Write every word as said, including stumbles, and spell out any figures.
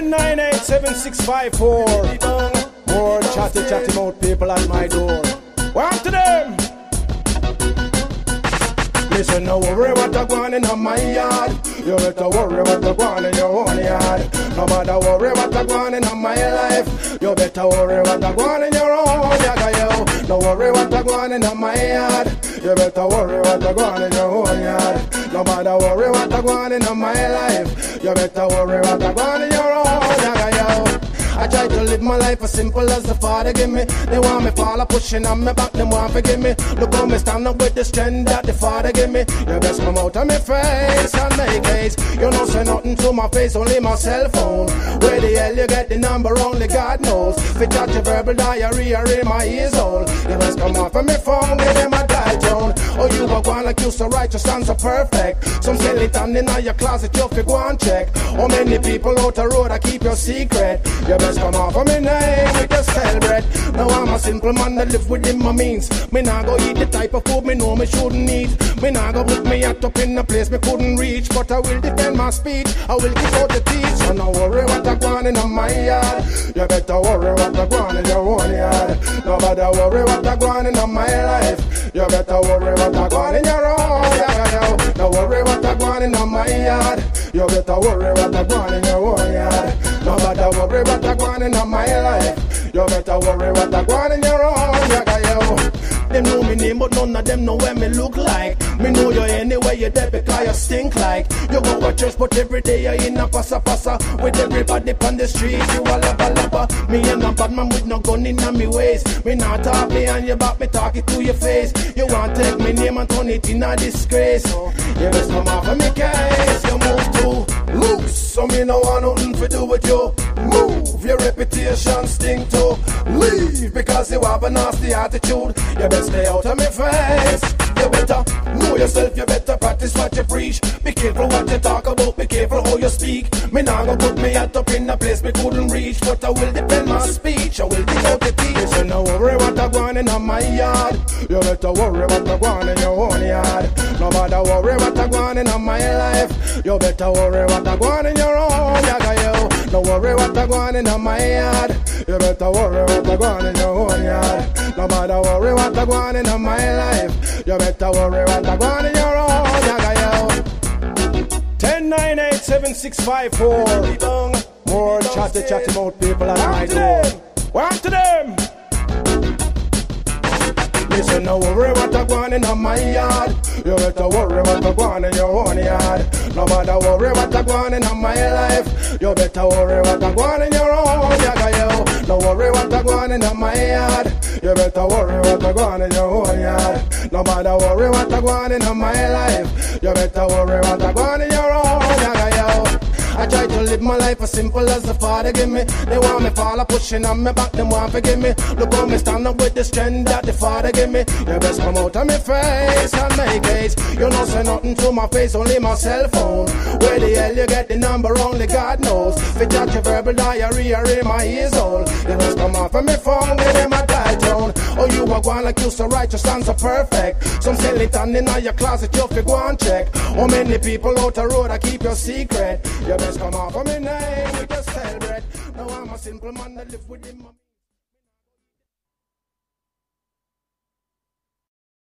ten nine eight seven six five four. More chatty chatty mouth people at my door. Walk to them. Listen, no worry what I want in my yard. You better worry what I want in your own yard. No matter worry what I want in my life. You better worry what I want in your own yard. Yo, no worry what I want in my yard. You better worry what I want in your own yard. No matter worry what I want in my life. You better worry what I want in your own yard. Yo, I try to live my life as simple as the Father give me. They want me fall, pushing on me back, them want to forgive me. Look how me stand up with the strength that the Father give me. You best come out of me face and make haste. You don't say nothing to my face, only my cell phone. Where the hell you get the number, only God knows. If you touch a verbal diarrhea in my ears hole, you best come off of me phone, give them a dial tone. Oh, you are going like you so righteous and so perfect. Some skeleton in your closet, you fi go and check. How many people out the road I keep your secret? You best come off of me name with your stale bread. Now I'm a simple man that live within my means. Me nah go eat the type of food me know me shouldn't eat. Me nah go put me hat up in a place me couldn't reach. But I will defend my speech, I will keep out the teeth. So no worry what I want in my yard. You better worry what I want in your own yard. Nobody worry what I want in my life. You better worry what I want in your own yard. No worry what I want in my yard. You better worry what I want in your own yard. Nobody worry what I want in my life. You better worry what I want in your own yard. Them know me name, but none of them know what me look like. Me know you anywhere you there because you stink like. You go to church, but every day you in a passa passa. With everybody on the street, you a lava lava. Me and a bad man with no gun in me waist. Me not talk behind your back, me talk it to your face. You want to take me name and turn it in a disgrace. You best come off of me case. You move too loose, so me no want nothing to do with you. Move, your reputation stink too. Leave, because you have a nasty attitude. You better stay out of my face. You better know yourself, you better practice what you preach. Be careful what you talk about, be careful how you speak. Me nah go put me hat up in a place me couldn't reach. But I will defend my speech, I will dig out the teeth. So no worry what I want in my yard. You better worry what I want in your own yard. No matter worry what I want in my life. You better worry what I want in your own yard. Yo, no worry what I want in my yard. You better worry what I want in your own yard. No matter worry what I want in my life. You better worry what I want in your own yard. ten nine eight seven six five four. More chatty chatty mouth people at my door. Walk to them. Listen, no worry what I want in my yard. You better worry what I want in your own yard. No matter worry what I want in my life. You better worry what I want in your own yard. Yo, no worry what I want in my yard. You better worry what I want in your own yard. No matter worry what I want in my life. You better worry what I want in your own yard. Yo, I try to live my life as simple as the Father give me. They want me fall, pushing on me back, them want to forgive me. Look how me stand up with the strength that the Father give me. You best come out of me face and make haste. You don't say nothing to my face, only my cell phone. Where the hell you get the number, only God knows. If you touch a verbal diarrhea in my ears hole, you best come off of me phone, give them a dial tone. Oh, you are going like you so righteous and so perfect. Some skeleton in your closet, you fi go and check. How many people out the road I keep your secret? You best come off of me name with your cell bread. Now I'm a simple man that live within my